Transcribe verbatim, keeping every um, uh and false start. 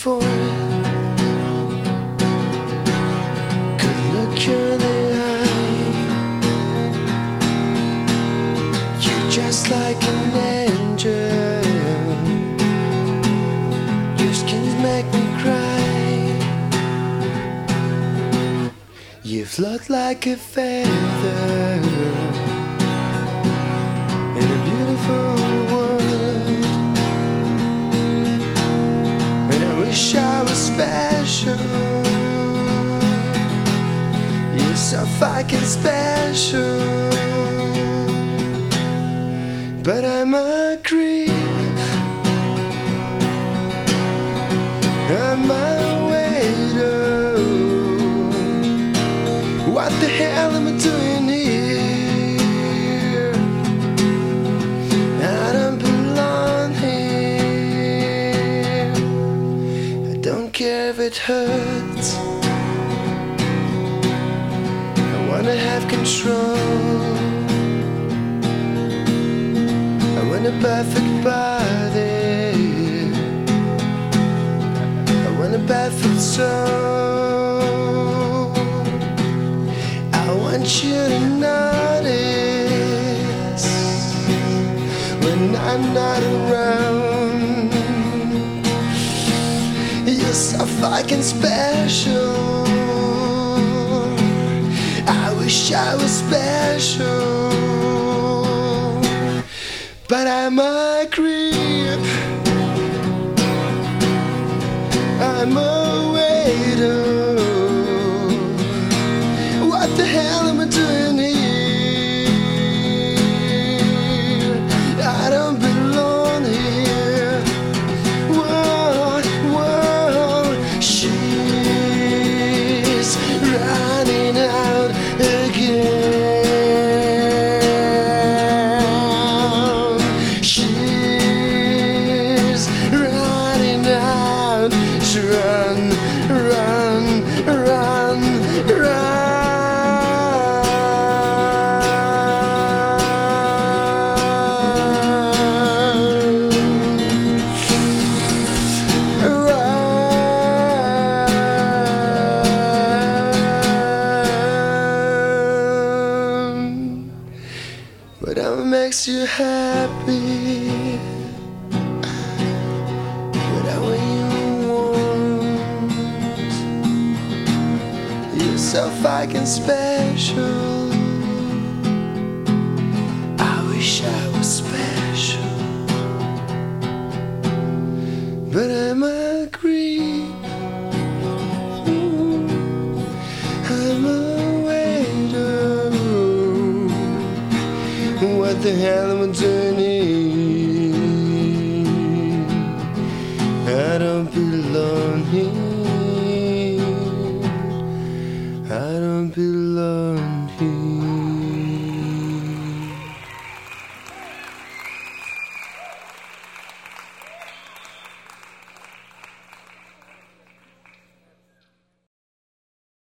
for it. Could look you in the eye. You're just like an angel. Your skins make me cry. You float like a feather in a beautiful world. And I wish I was special. You're so fucking special. But I'm a creep. I'm a waiter. What the hell am I doing here? I don't belong here. I don't care if it hurts. I wanna have control. I want a perfect body. I want a perfect soul. I want you to notice when I'm not around. You're so fucking special. I wish I was special. But I'm a creep. I'm a waiter. What the hell am I doing here? I don't belong here. Whoa, whoa. She's running out again. She's running out. Run, run, run, run. Whatever makes you happy, whatever you want. You're so fucking special. I wish I was special. But I'm a creep. Ooh, I'm a waiter. What the hell am I doing here? I don't belong here.